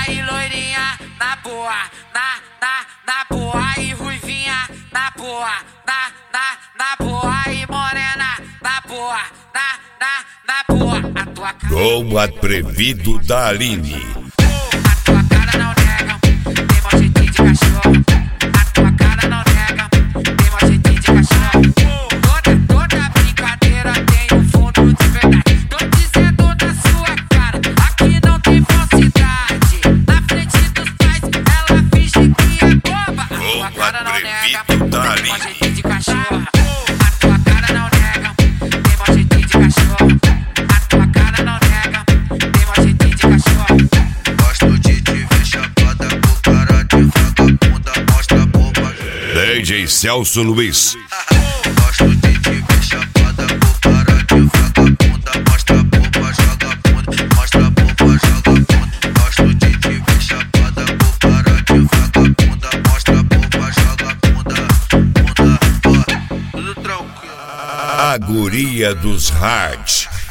aí, loirinha, na boa, na boa. Aí, ruivinha, na boa, na boa. Aí, morena, na boa, na boa. A tua cara. Como atrevido da Aline. A tua cara não nega, tem mó jeitinho de cachorro. A tua cara não nega, tem mó jeitinho de cachorro. Toda brincadeira tem um fundo de verdade. Tô dizendo na sua cara, aqui não tem falsidade. Na frente dos pais, ela finge que é boba. A tua cara não nega, tem mó jeitinho de cachorro. A tua cara não nega, tem mó jeitinho de cachorro. A tua cara não nega, tem mó jeitinho de cachorro. Gosto de te ver chapada com cara de vagabunda, mostra a boba. DJ Celso Luiz. Gosto de te ver chapada com cara de vagabunda, mostra a boba, joga bunda, mostra a boba, joga bunda. Gosto de te ver chapada com cara de vagabunda, mostra a boba, joga bunda, bunda, tudo tranquilo. A guria dos hard.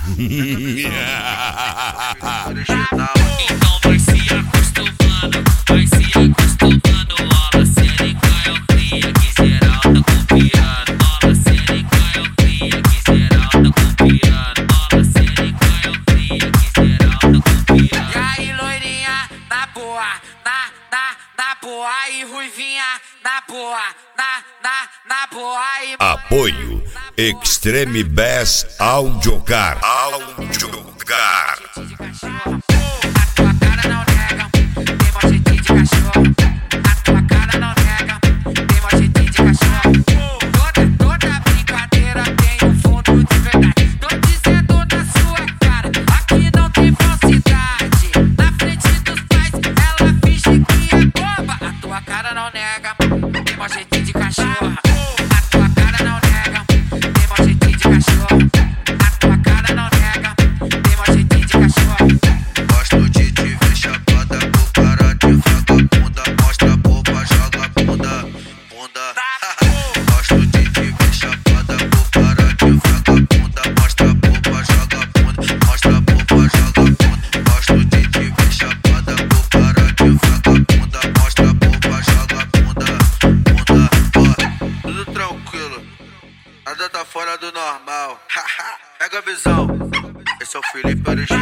Original. Então vai se acostumando, vai se acostumando. Mola cênica eu cria que geral tá copiando. Mola cênica eu cria que geral tá copiando. Mola cênica eu cria que geral tá copiando. E aí, loirinha, na boa, na boa. Aí, ruivinha, na boa, na boa. Aí, Apoio Extreme Bass Audiocar. Audiocar. de cachorro. A tua cara não nega, tem mó jeitinho de cachorro. A tua cara não nega, tem mó jeitinho de cachorro. Toda brincadeira tem um fundo de verdade. Tô dizendo na sua cara, aqui não tem falsidade. Na frente dos pais, ela finge que é boba. A tua cara não nega, tem mó jeitinho de cachorro. A tua cara não nega, tem mó jeitinho de cachorro. A tua cara não nega, tem mó jeitinho de cachorro. Gosto de te ver chapada com cara de vagabunda, mostra a boba, joga bunda, bunda. Gosto de te ver chapada com cara de vagabunda, mostra a boba, joga bunda, mostra a boba, joga bunda. Gosto de te ver chapada com cara de vagabunda, mostra a boba, joga bunda, bunda. Tudo tranquilo, nada tá fora do normal. Pega a visão, esse é o Felipe original.